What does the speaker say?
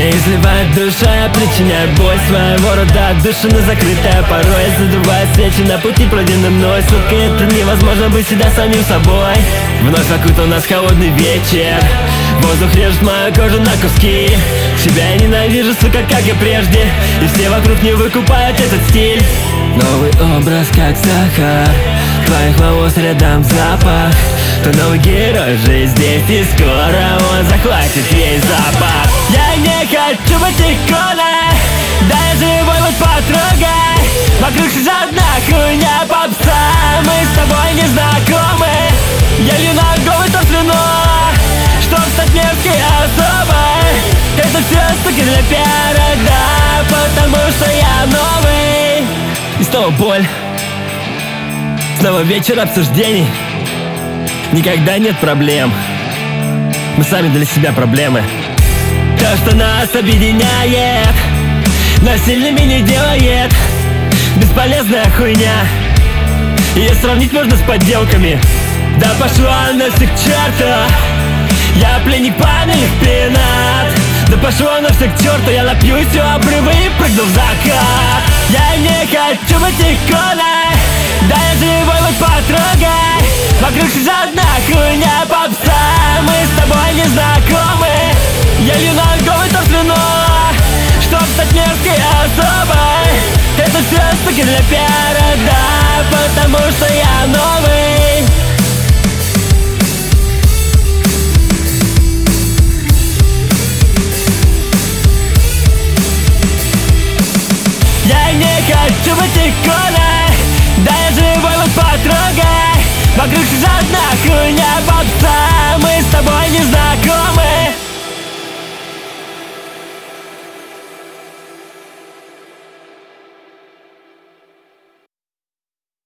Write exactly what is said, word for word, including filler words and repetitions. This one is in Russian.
Не изливает душа, причиняя боль своего рода душина закрытая. Порой задувая свечи на пути, пройденный мной. Сука, это невозможно быть всегда самим собой. Вновь окутал нас холодный вечер. Воздух режет мою кожу на куски. Себя я ненавижу, сука, как и прежде. И все вокруг не выкупают этот стиль. Новый образ, как сахар. Твоих волос рядом запах. То новый герой уже здесь, и скоро он захватит весь запах. Я не хочу быть иконой, да я живой, вот потрогай. Вокруг же одна хуйня попса, мы с тобой не знакомы. Я лью ногой то слюной, чтоб стать мерзкой особой. Это все суки для пиара, да, потому что я новый. И снова боль, снова вечер обсуждений. Никогда нет проблем, мы сами для себя проблемы. То, что нас объединяет, нас сильными не делает. Бесполезная хуйня, ее сравнить можно с подделками. Да пошла нафиг к черту, я пленник памятных пенат. Да пошла нафиг к черту, я напьюсь у обрыва и прыгну в закат. Я не хочу быть иконой, да я живой, вот потрогай. Вокруг же одна хуйня попса, мы с тобой не знакомы. Я лью ногой то слюной, чтоб стать мерзкой особой. Это все суки для пиара, да, потому что я новый. Я не хочу быть иконой, да я живой, вот потрогай. Вокруг же одна